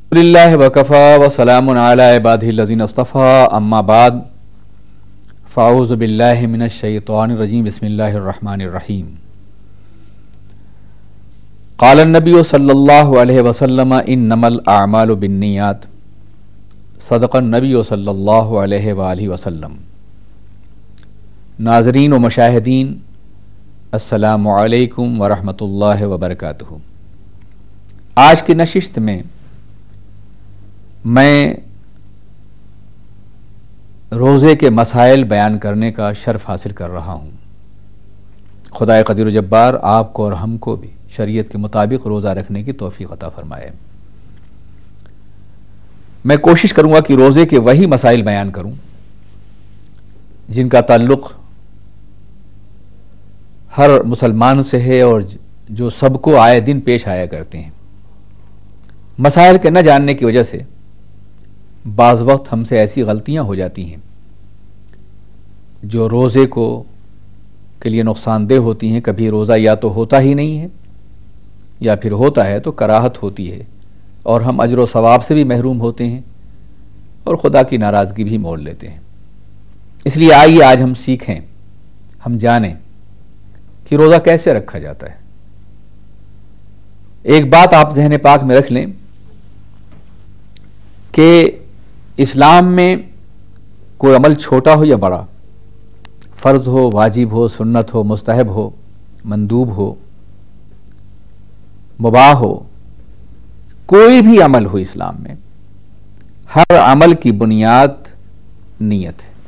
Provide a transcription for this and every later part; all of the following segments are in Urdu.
للہ وکفا وسلام علی عبادہ الذین اصطفی اما بعد فاعوذ باللہ من الشیطان الرجیم بسم اللہ الرحمن الرحیم قال النبی صلی اللہ علیہ وسلم انما الاعمال بالنیات صدق النبی صلی اللہ علیہ وآلہ وسلم۔ ناظرین و مشاہدین السلام علیکم ورحمۃ اللہ وبرکاتہ۔ آج کی نشست میں روزے کے مسائل بیان کرنے کا شرف حاصل کر رہا ہوں۔ خدائے قدیر و جبار آپ کو اور ہم کو بھی شریعت کے مطابق روزہ رکھنے کی توفیق عطا فرمائے۔ میں کوشش کروں گا کہ روزے کے وہی مسائل بیان کروں جن کا تعلق ہر مسلمان سے ہے اور جو سب کو آئے دن پیش آیا کرتے ہیں۔ مسائل کے نہ جاننے کی وجہ سے بعض وقت ہم سے ایسی غلطیاں ہو جاتی ہیں جو روزے کے لیے نقصان دہ ہوتی ہیں۔ کبھی روزہ یا تو ہوتا ہی نہیں ہے یا پھر ہوتا ہے تو کراہت ہوتی ہے اور ہم اجر و ثواب سے بھی محروم ہوتے ہیں اور خدا کی ناراضگی بھی مول لیتے ہیں۔ اس لیے آئیے آج ہم سیکھیں، ہم جانیں کہ روزہ کیسے رکھا جاتا ہے۔ ایک بات آپ ذہن پاک میں رکھ لیں کہ اسلام میں کوئی عمل چھوٹا ہو یا بڑا، فرض ہو، واجب ہو، سنت ہو، مستحب ہو، مندوب ہو، مباح ہو، کوئی بھی عمل ہو اسلام میں، ہر عمل کی بنیاد نیت ہے۔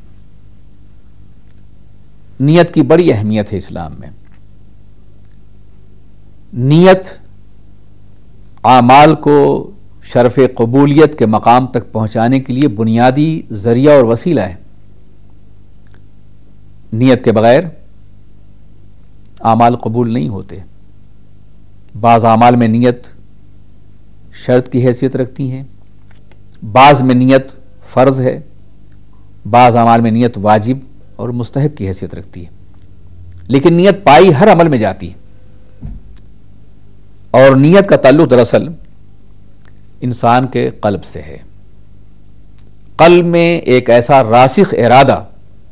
نیت کی بڑی اہمیت ہے اسلام میں۔ نیت اعمال کو شرف قبولیت کے مقام تک پہنچانے کے لیے بنیادی ذریعہ اور وسیلہ ہے۔ نیت کے بغیر اعمال قبول نہیں ہوتے۔ بعض اعمال میں نیت شرط کی حیثیت رکھتی ہیں، بعض میں نیت فرض ہے، بعض اعمال میں نیت واجب اور مستحب کی حیثیت رکھتی ہے، لیکن نیت پائی ہر عمل میں جاتی ہے۔ اور نیت کا تعلق دراصل انسان کے قلب سے ہے۔ قلب میں ایک ایسا راسخ ارادہ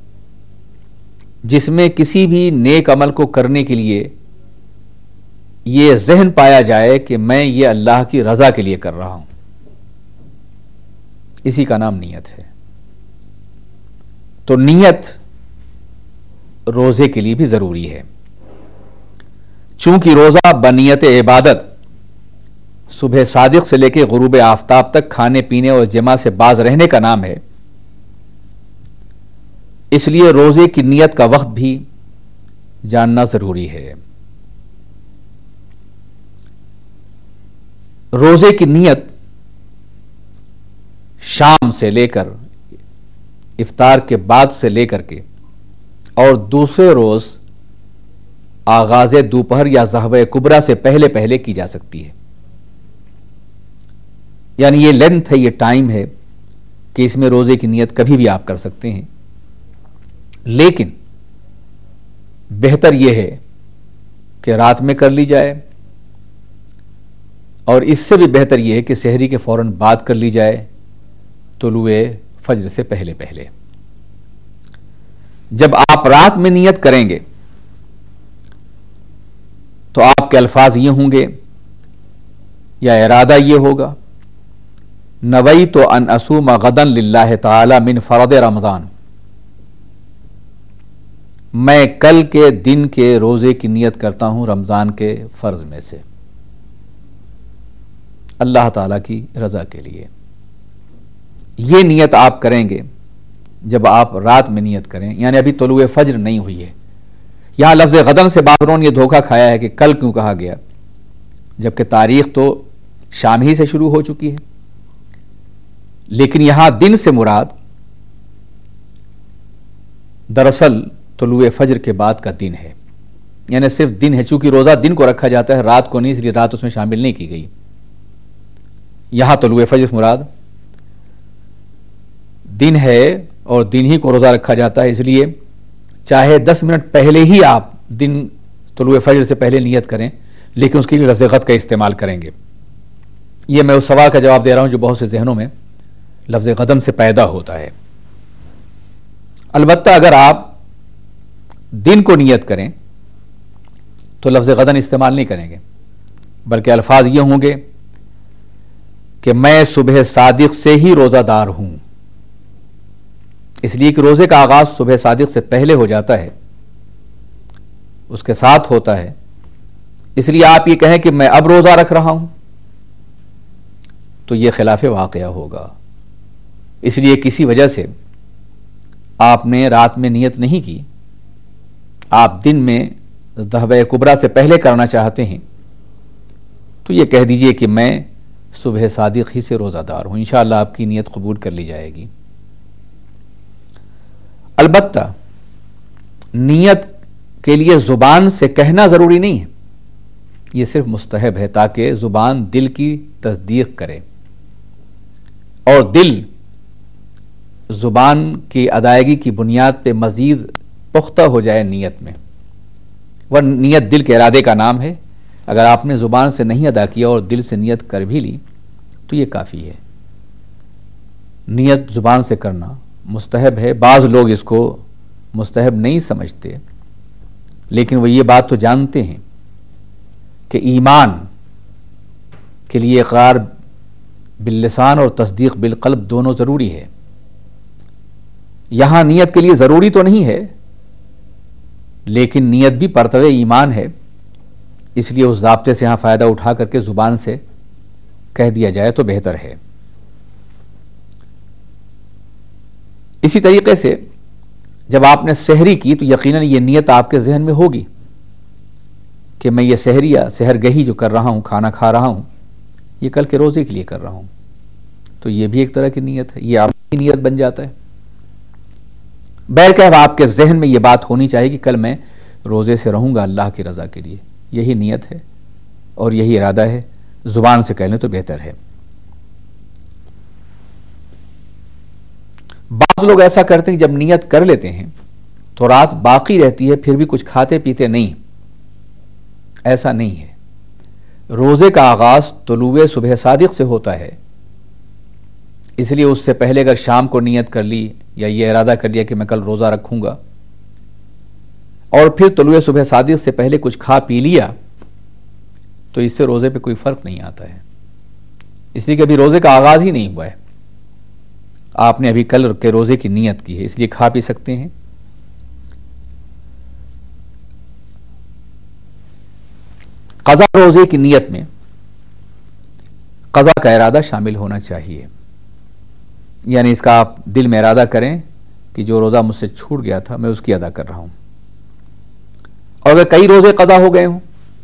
جس میں کسی بھی نیک عمل کو کرنے کے لیے یہ ذہن پایا جائے کہ میں یہ اللہ کی رضا کے لیے کر رہا ہوں، اسی کا نام نیت ہے۔ تو نیت روزے کے لیے بھی ضروری ہے۔ چونکہ روزہ بنیت عبادت صبح صادق سے لے کے غروب آفتاب تک کھانے پینے اور جماع سے باز رہنے کا نام ہے، اس لیے روزے کی نیت کا وقت بھی جاننا ضروری ہے۔ روزے کی نیت شام سے لے کر افطار کے بعد سے لے کر کے اور دوسرے روز آغاز دوپہر یا ظہوہ کبریٰ سے پہلے پہلے کی جا سکتی ہے۔ یعنی یہ لینتھ ہے، یہ ٹائم ہے کہ اس میں روزے کی نیت کبھی بھی آپ کر سکتے ہیں، لیکن بہتر یہ ہے کہ رات میں کر لی جائے، اور اس سے بھی بہتر یہ ہے کہ سحری کے فوراً بعد کر لی جائے، طلوع فجر سے پہلے پہلے۔ جب آپ رات میں نیت کریں گے تو آپ کے الفاظ یہ ہوں گے یا ارادہ یہ ہوگا، نویت ان اصوم غدا للہ تعالی من فرض رمضان، میں کل کے دن کے روزے کی نیت کرتا ہوں رمضان کے فرض میں سے، اللہ تعالیٰ کی رضا کے لیے۔ یہ نیت آپ کریں گے جب آپ رات میں نیت کریں، یعنی ابھی طلوع فجر نہیں ہوئی ہے۔ یہاں لفظ غدن سے بعضوں نے یہ دھوکہ کھایا ہے کہ کل کیوں کہا گیا، جبکہ تاریخ تو شام ہی سے شروع ہو چکی ہے، لیکن یہاں دن سے مراد دراصل طلوع فجر کے بعد کا دن ہے، یعنی صرف دن ہے۔ چونکہ روزہ دن کو رکھا جاتا ہے، رات کو نہیں، اس لیے رات اس میں شامل نہیں کی گئی۔ یہاں طلوع فجر مراد دن ہے اور دن ہی کو روزہ رکھا جاتا ہے، اس لیے چاہے 10 منٹ پہلے ہی آپ دن طلوع فجر سے پہلے نیت کریں، لیکن اس کے لیے لفظ غد کا استعمال کریں گے۔ یہ میں اس سوال کا جواب دے رہا ہوں جو بہت سے ذہنوں میں لفظ غدن سے پیدا ہوتا ہے۔ البتہ اگر آپ دن کو نیت کریں تو لفظ غدن استعمال نہیں کریں گے، بلکہ الفاظ یہ ہوں گے کہ میں صبح صادق سے ہی روزہ دار ہوں، اس لیے کہ روزے کا آغاز صبح صادق سے پہلے ہو جاتا ہے، اس کے ساتھ ہوتا ہے، اس لیے آپ یہ کہیں کہ میں اب روزہ رکھ رہا ہوں تو یہ خلاف واقعہ ہوگا۔ اس لیے کسی وجہ سے آپ نے رات میں نیت نہیں کی، آپ دن میں ذہبہ کبریٰ سے پہلے کرنا چاہتے ہیں، تو یہ کہہ دیجئے کہ میں صبح صادق ہی سے روزہ دار ہوں، انشاءاللہ آپ کی نیت قبول کر لی جائے گی۔ البتہ نیت کے لیے زبان سے کہنا ضروری نہیں ہے، یہ صرف مستحب ہے تاکہ زبان دل کی تصدیق کرے اور دل زبان کی ادائیگی کی بنیاد پہ مزید پختہ ہو جائے نیت میں۔ وہ نیت دل کے ارادے کا نام ہے، اگر آپ نے زبان سے نہیں ادا کیا اور دل سے نیت کر بھی لی تو یہ کافی ہے۔ نیت زبان سے کرنا مستحب ہے، بعض لوگ اس کو مستحب نہیں سمجھتے، لیکن وہ یہ بات تو جانتے ہیں کہ ایمان کے لیے اقرار باللسان اور تصدیق بالقلب دونوں ضروری ہے۔ یہاں نیت کے لیے ضروری تو نہیں ہے، لیکن نیت بھی پرتوے ایمان ہے، اس لیے اس ضابطے سے یہاں فائدہ اٹھا کر کے زبان سے کہہ دیا جائے تو بہتر ہے۔ اسی طریقے سے جب آپ نے سحری کی تو یقیناً یہ نیت آپ کے ذہن میں ہوگی کہ میں یہ سحر گہی جو کر رہا ہوں، کھانا کھا رہا ہوں، یہ کل کے روزے کے لیے کر رہا ہوں، تو یہ بھی ایک طرح کی نیت ہے، یہ آپ کی نیت بن جاتا ہے۔ بہرکیف آپ کے ذہن میں یہ بات ہونی چاہیے کہ کل میں روزے سے رہوں گا اللہ کی رضا کے لیے، یہی نیت ہے اور یہی ارادہ ہے، زبان سے کہہ لیں تو بہتر ہے۔ بعض لوگ ایسا کرتے ہیں کہ جب نیت کر لیتے ہیں تو رات باقی رہتی ہے پھر بھی کچھ کھاتے پیتے نہیں، ایسا نہیں ہے۔ روزے کا آغاز طلوع صبح صادق سے ہوتا ہے، اس لیے اس سے پہلے اگر شام کو نیت کر لی یا یہ ارادہ کر لیا کہ میں کل روزہ رکھوں گا اور پھر طلوع صبح صادق سے پہلے کچھ کھا پی لیا تو اس سے روزے پہ کوئی فرق نہیں آتا ہے، اس لیے کہ ابھی روزے کا آغاز ہی نہیں ہوا ہے، آپ نے ابھی کل کے روزے کی نیت کی ہے، اس لیے کھا پی سکتے ہیں۔ قضا روزے کی نیت میں قضا کا ارادہ شامل ہونا چاہیے، یعنی اس کا آپ دل میں ارادہ کریں کہ جو روزہ مجھ سے چھوٹ گیا تھا میں اس کی ادا کر رہا ہوں، اور اگر کئی روزے قضا ہو گئے ہوں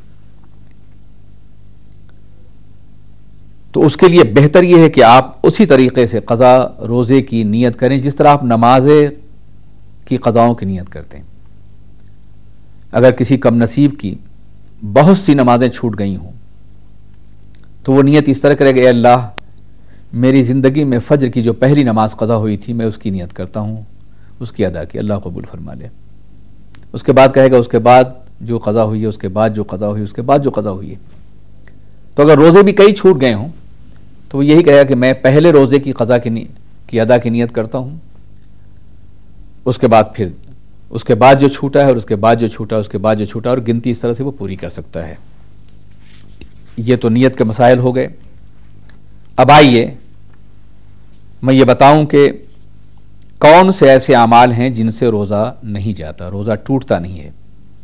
تو اس کے لیے بہتر یہ ہے کہ آپ اسی طریقے سے قضا روزے کی نیت کریں جس طرح آپ نماز کی قضاؤں کی نیت کرتے ہیں۔ اگر کسی کم نصیب کی بہت سی نمازیں چھوٹ گئی ہوں تو وہ نیت اس طرح کرے گا، اے اللہ میری زندگی میں فجر کی جو پہلی نماز قضا ہوئی تھی میں اس کی نیت کرتا ہوں، اس کی ادا کی، اللہ قبول فرما لے۔ اس کے بعد کہے گا اس کے بعد جو قضا ہوئی ہے، اس کے بعد جو قضا ہوئی ہے، اس کے بعد جو قضا ہوئی ہے۔ تو اگر روزے بھی کئی چھوٹ گئے ہوں تو وہ یہی کہے گا کہ میں پہلے روزے کی قضا کی ادا کی نیت کرتا ہوں، اس کے بعد پھر اس کے بعد جو چھوٹا ہے اور اس کے بعد جو چھوٹا ہے، اس کے بعد جو چھوٹا ہے، اور گنتی اس طرح سے وہ پوری کر سکتا ہے۔ یہ تو نیت کے مسائل ہو گئے۔ اب آئیے میں یہ بتاؤں کہ کون سے ایسے اعمال ہیں جن سے روزہ نہیں جاتا، روزہ ٹوٹتا نہیں ہے۔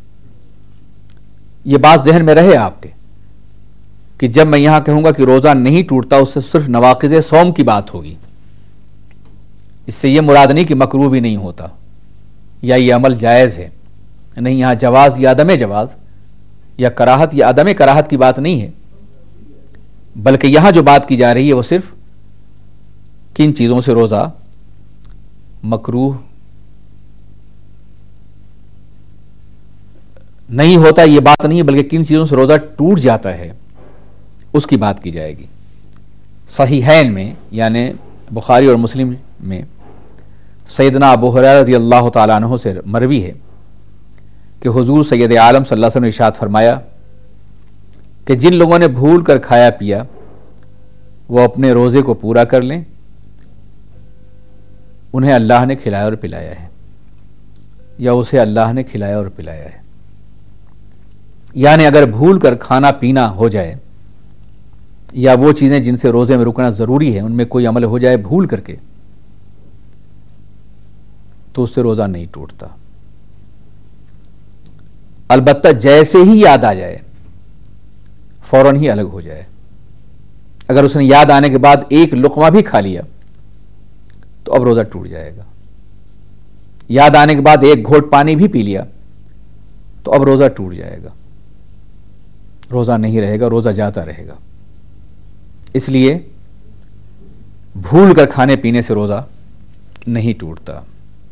یہ بات ذہن میں رہے آپ کے کہ جب میں یہاں کہوں گا کہ روزہ نہیں ٹوٹتا، اس سے صرف نواقض صوم کی بات ہوگی، اس سے یہ مراد نہیں کہ مکروہ بھی نہیں ہوتا یا یہ عمل جائز ہے، نہیں، یہاں جواز یا عدم جواز یا کراہت یا عدم کراہت کی بات نہیں ہے، بلکہ یہاں جو بات کی جا رہی ہے وہ صرف کن چیزوں سے روزہ مکروہ نہیں ہوتا یہ بات نہیں ہے، بلکہ کن چیزوں سے روزہ ٹوٹ جاتا ہے اس کی بات کی جائے گی۔ صحیحین میں یعنی بخاری اور مسلم میں سیدنا ابو ہریرہ رضی اللہ تعالیٰ عنہ سے مروی ہے کہ حضور سید عالم صلی اللہ علیہ وسلم نے ارشاد فرمایا کہ جن لوگوں نے بھول کر کھایا پیا وہ اپنے روزے کو پورا کر لیں، انہیں اللہ نے کھلایا اور پلایا ہے، یا اسے اللہ نے کھلایا اور پلایا ہے۔ یعنی اگر بھول کر کھانا پینا ہو جائے، یا وہ چیزیں جن سے روزے میں رکنا ضروری ہے ان میں کوئی عمل ہو جائے بھول کر کے، تو اس سے روزہ نہیں ٹوٹتا۔ البتہ جیسے ہی یاد آ جائے فوراً ہی الگ ہو جائے۔ اگر اس نے یاد آنے کے بعد ایک لقمہ بھی کھا لیا تو اب روزہ ٹوٹ جائے گا۔ یاد آنے کے بعد ایک گھونٹ پانی بھی پی لیا تو اب روزہ ٹوٹ جائے گا، روزہ نہیں رہے گا، روزہ جاتا رہے گا۔ اس لیے بھول کر کھانے پینے سے روزہ نہیں ٹوٹتا۔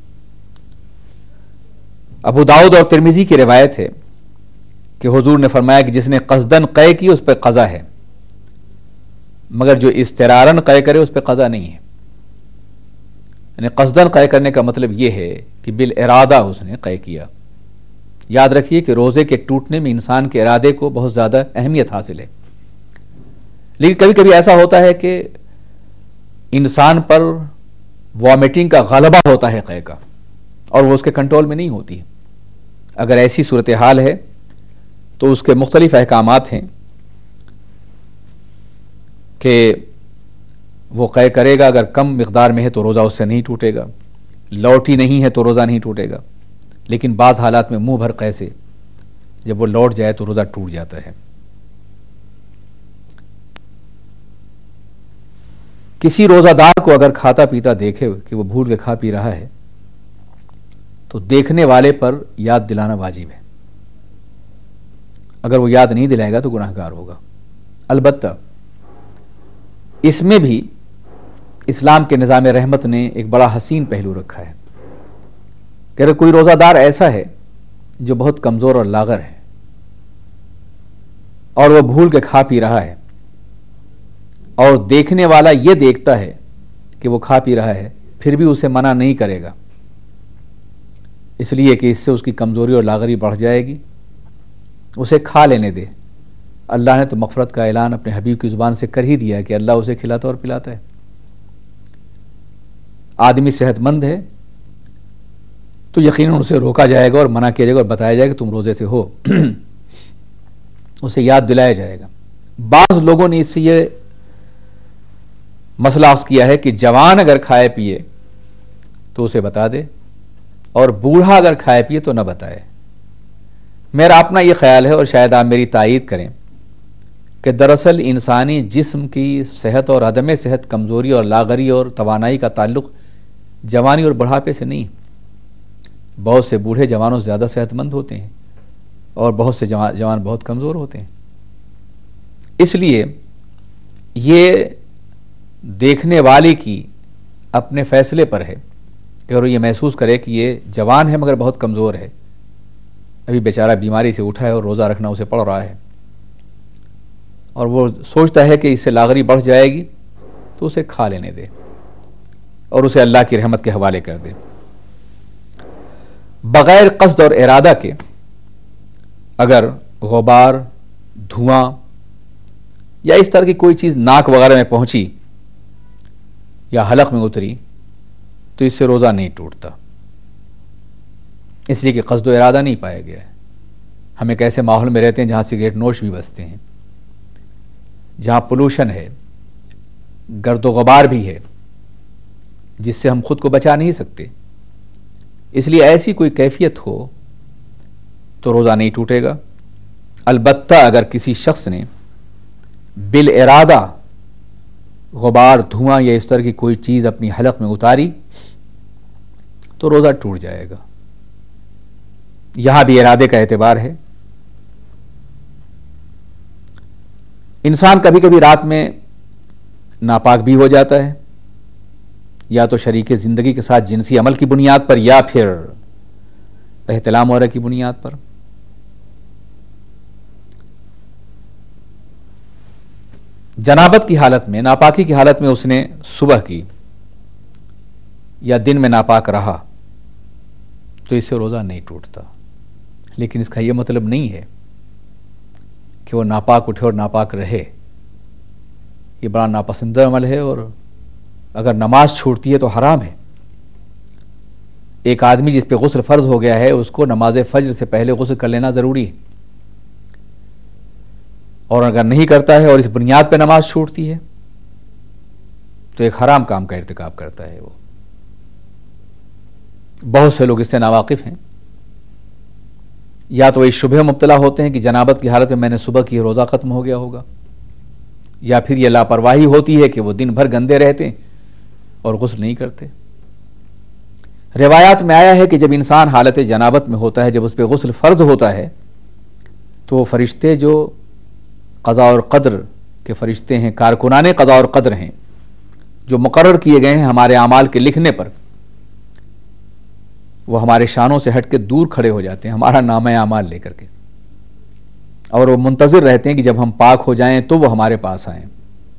ابو داؤد اور ترمذی کی روایت ہے کہ حضور نے فرمایا کہ جس نے قصداً قے کی اس پہ قضا ہے، مگر جو اضطراراً قے کرے اس پہ قضا نہیں ہے۔ یعنی قصداً قے کرنے کا مطلب یہ ہے کہ بالارادہ اس نے قے کیا۔ یاد رکھیے کہ روزے کے ٹوٹنے میں انسان کے ارادے کو بہت زیادہ اہمیت حاصل ہے، لیکن کبھی کبھی ایسا ہوتا ہے کہ انسان پر وامٹنگ کا غلبہ ہوتا ہے قے کا، اور وہ اس کے کنٹرول میں نہیں ہوتی ہے۔ اگر ایسی صورتحال ہے تو اس کے مختلف احکامات ہیں کہ وہ قے کرے گا، اگر کم مقدار میں ہے تو روزہ اس سے نہیں ٹوٹے گا، لوٹ ہی نہیں ہے تو روزہ نہیں ٹوٹے گا، لیکن بعض حالات میں منہ بھر قے سے جب وہ لوٹ جائے تو روزہ ٹوٹ جاتا ہے۔ کسی روزہ دار کو اگر کھاتا پیتا دیکھے کہ وہ بھول کے کھا پی رہا ہے تو دیکھنے والے پر یاد دلانا واجب ہے۔ اگر وہ یاد نہیں دلائے گا تو گناہ گار ہوگا۔ البتہ اس میں بھی اسلام کے نظام رحمت نے ایک بڑا حسین پہلو رکھا ہے کہ اگر کوئی روزہ دار ایسا ہے جو بہت کمزور اور لاغر ہے اور وہ بھول کے کھا پی رہا ہے، اور دیکھنے والا یہ دیکھتا ہے کہ وہ کھا پی رہا ہے، پھر بھی اسے منع نہیں کرے گا، اس لیے کہ اس سے اس کی کمزوری اور لاغری بڑھ جائے گی، اسے کھا لینے دے۔ اللہ نے تو مغفرت کا اعلان اپنے حبیب کی زبان سے کر ہی دیا کہ اللہ اسے کھلاتا اور پلاتا ہے۔ آدمی صحت مند ہے تو یقیناً اسے روکا جائے گا اور منع کیا جائے گا اور بتایا جائے گا کہ تم روزے سے ہو، اسے یاد دلایا جائے گا۔ بعض لوگوں نے اس سے یہ مسئلہ عرض کیا ہے کہ جوان اگر کھائے پیے تو اسے بتا دے، اور بوڑھا اگر کھائے پیے تو نہ بتائے۔ میرا اپنا یہ خیال ہے، اور شاید آپ میری تائید کریں، کہ دراصل انسانی جسم کی صحت اور عدم صحت، کمزوری اور لاغری اور توانائی کا تعلق جوانی اور بڑھاپے سے نہیں۔ بہت سے بوڑھے جوانوں سے زیادہ صحت مند ہوتے ہیں، اور بہت سے جوان بہت کمزور ہوتے ہیں۔ اس لیے یہ دیکھنے والے کی اپنے فیصلے پر ہے کہ اگر یہ محسوس کرے کہ یہ جوان ہے مگر بہت کمزور ہے، ابھی بیچارہ بیماری سے اٹھا ہے اور روزہ رکھنا اسے پڑ رہا ہے، اور وہ سوچتا ہے کہ اس سے لاغری بڑھ جائے گی، تو اسے کھا لینے دے اور اسے اللہ کی رحمت کے حوالے کر دے۔ بغیر قصد اور ارادہ کے اگر غبار، دھواں یا اس طرح کی کوئی چیز ناک وغیرہ میں پہنچی یا حلق میں اتری تو اس سے روزہ نہیں ٹوٹتا، اس لیے کہ قصد و ارادہ نہیں پایا گیا ہے۔ ہم ایک ایسے ماحول میں رہتے ہیں جہاں سگریٹ نوش بھی بستے ہیں، جہاں پولوشن ہے، گرد و غبار بھی ہے، جس سے ہم خود کو بچا نہیں سکتے۔ اس لیے ایسی کوئی کیفیت ہو تو روزہ نہیں ٹوٹے گا۔ البتہ اگر کسی شخص نے بالارادہ غبار، دھواں یا اس طرح کی کوئی چیز اپنی حلق میں اتاری تو روزہ ٹوٹ جائے گا۔ یہاں بھی ارادے کا اعتبار ہے۔ انسان کبھی کبھی رات میں ناپاک بھی ہو جاتا ہے، یا تو شریک زندگی کے ساتھ جنسی عمل کی بنیاد پر، یا پھر احتلام عورت کی بنیاد پر۔ جنابت کی حالت میں، ناپاکی کی حالت میں اس نے صبح کی یا دن میں ناپاک رہا تو اس سے روزہ نہیں ٹوٹتا، لیکن اس کا یہ مطلب نہیں ہے کہ وہ ناپاک اٹھے اور ناپاک رہے۔ یہ بڑا ناپسندہ عمل ہے، اور اگر نماز چھوٹتی ہے تو حرام ہے۔ ایک آدمی جس پہ غسل فرض ہو گیا ہے اس کو نماز فجر سے پہلے غسل کر لینا ضروری ہے، اور اگر نہیں کرتا ہے اور اس بنیاد پہ نماز چھوٹتی ہے تو ایک حرام کام کا ارتکاب کرتا ہے وہ۔ بہت سے لوگ اس سے ناواقف ہیں، یا تو اس شبہ مبتلا ہوتے ہیں کہ جنابت کی حالت میں میں نے صبح کی روزہ ختم ہو گیا ہوگا، یا پھر یہ لاپرواہی ہوتی ہے کہ وہ دن بھر گندے رہتے اور غسل نہیں کرتے۔ روایات میں آیا ہے کہ جب انسان حالت جنابت میں ہوتا ہے، جب اس پہ غسل فرض ہوتا ہے، تو وہ فرشتے جو قضاء اور قدر کے فرشتے ہیں، کارکنان قضاء اور قدر ہیں، جو مقرر کیے گئے ہیں ہمارے اعمال کے لکھنے پر، وہ ہمارے شانوں سے ہٹ کے دور کھڑے ہو جاتے ہیں ہمارا نامہ اعمال لے کر کے، اور وہ منتظر رہتے ہیں کہ جب ہم پاک ہو جائیں تو وہ ہمارے پاس آئیں۔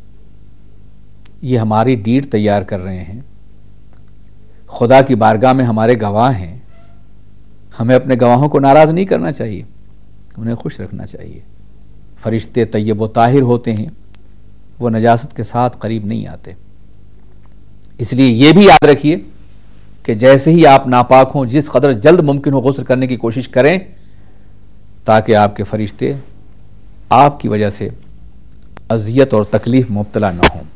یہ ہماری ڈیٹ تیار کر رہے ہیں، خدا کی بارگاہ میں ہمارے گواہ ہیں۔ ہمیں اپنے گواہوں کو ناراض نہیں کرنا چاہیے، انہیں خوش رکھنا چاہیے۔ فرشتے طیب و طاہر ہوتے ہیں، وہ نجاست کے ساتھ قریب نہیں آتے۔ اس لیے یہ بھی یاد رکھیے کہ جیسے ہی آپ ناپاک ہوں، جس قدر جلد ممکن ہو غسل کرنے کی کوشش کریں، تاکہ آپ کے فرشتے آپ کی وجہ سے اذیت اور تکلیف مبتلا نہ ہوں۔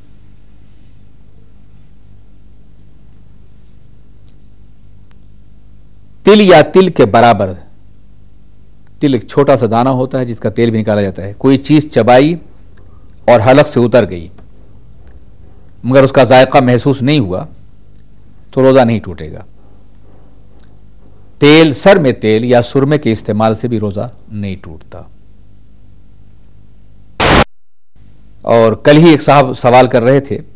تل یا تل کے برابر، تل ایک چھوٹا سا دانہ ہوتا ہے جس کا تیل بھی نکالا جاتا ہے، کوئی چیز چبائی اور حلق سے اتر گئی مگر اس کا ذائقہ محسوس نہیں ہوا تو روزہ نہیں ٹوٹے گا۔ تیل، سر میں تیل یا سرمے کے استعمال سے بھی روزہ نہیں ٹوٹتا۔ اور کل ہی ایک صاحب سوال کر رہے تھے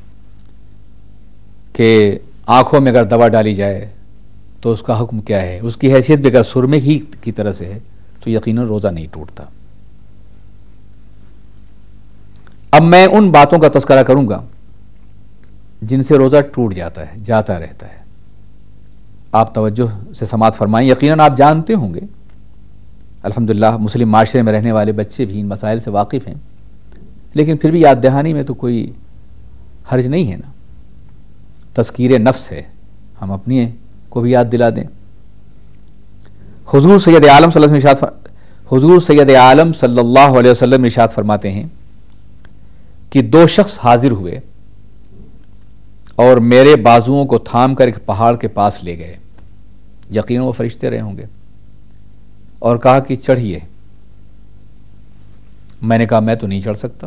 کہ آنکھوں میں اگر دوا ڈالی جائے تو اس کا حکم کیا ہے؟ اس کی حیثیت بھی اگر سرمے ہی کی طرح سے ہے تو یقیناً روزہ نہیں ٹوٹتا۔ اب میں ان باتوں کا تذکرہ کروں گا جن سے روزہ ٹوٹ جاتا ہے، جاتا رہتا ہے۔ آپ توجہ سے سماعت فرمائیں۔ یقیناً آپ جانتے ہوں گے، الحمدللہ مسلم معاشرے میں رہنے والے بچے بھی ان مسائل سے واقف ہیں، لیکن پھر بھی یاد دہانی میں تو کوئی حرج نہیں ہے نا، تذکیر نفس ہے، ہم اپنی کو بھی یاد دلا دیں۔ حضور سید عالم صلی اللہ علیہ وسلم ارشاد فرماتے ہیں کہ دو شخص حاضر ہوئے اور میرے بازوؤں کو تھام کر ایک پہاڑ کے پاس لے گئے، یقیناً وہ فرشتے رہے ہوں گے، اور کہا کہ چڑھیے۔ میں نے کہا میں تو نہیں چڑھ سکتا۔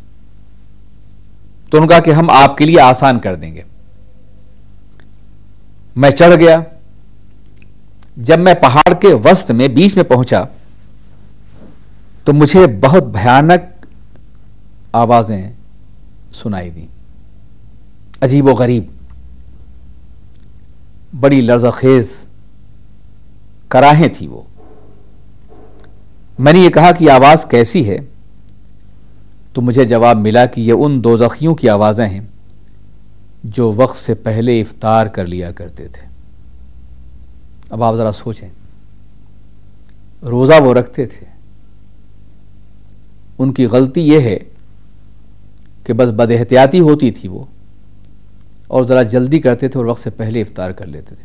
تو انہوں نے کہا کہ ہم آپ کے لیے آسان کر دیں گے۔ میں چڑھ گیا۔ جب میں پہاڑ کے وسط میں بیچ میں پہنچا تو مجھے بہت بھیانک آوازیں سنائی دیں، عجیب و غریب، بڑی لرزہ خیز کراہیں تھی وہ۔ میں نے یہ کہا کہ آواز کیسی ہے؟ تو مجھے جواب ملا کہ یہ ان دوزخیوں کی آوازیں ہیں جو وقت سے پہلے افطار کر لیا کرتے تھے۔ اب آپ ذرا سوچیں، روزہ وہ رکھتے تھے، ان کی غلطی یہ ہے کہ بس بد احتیاطی ہوتی تھی وہ، اور ذرا جلدی کرتے تھے اور وقت سے پہلے افطار کر لیتے تھے،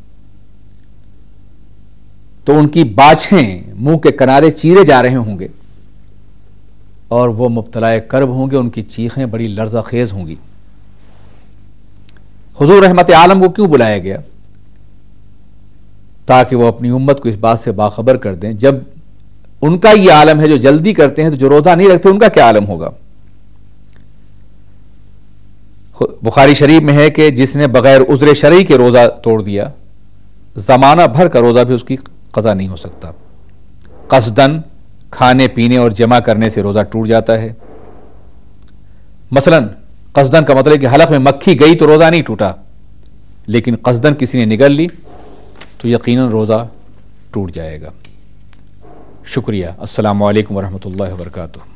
تو ان کی باچھیں منہ کے کنارے چیرے جا رہے ہوں گے اور وہ مبتلا کرب ہوں گے، ان کی چیخیں بڑی لرزہ خیز ہوں گی۔ حضور رحمت عالم کو کیوں بلایا گیا؟ تاکہ وہ اپنی امت کو اس بات سے باخبر کر دیں، جب ان کا یہ عالم ہے جو جلدی کرتے ہیں، تو جو روزہ نہیں رکھتے ان کا کیا عالم ہوگا؟ بخاری شریف میں ہے کہ جس نے بغیر عذر شرعی کے روزہ توڑ دیا، زمانہ بھر کا روزہ بھی اس کی قضا نہیں ہو سکتا۔ قصدن کھانے پینے اور جمع کرنے سے روزہ ٹوٹ جاتا ہے۔ مثلا قصدن کا مطلب ہے کہ حلق میں مکھی گئی تو روزہ نہیں ٹوٹا، لیکن قصدن کسی نے نگل لی تو یقیناً روزہ ٹوٹ جائے گا۔ شکریہ۔ السلام علیکم ورحمۃ اللہ وبرکاتہ۔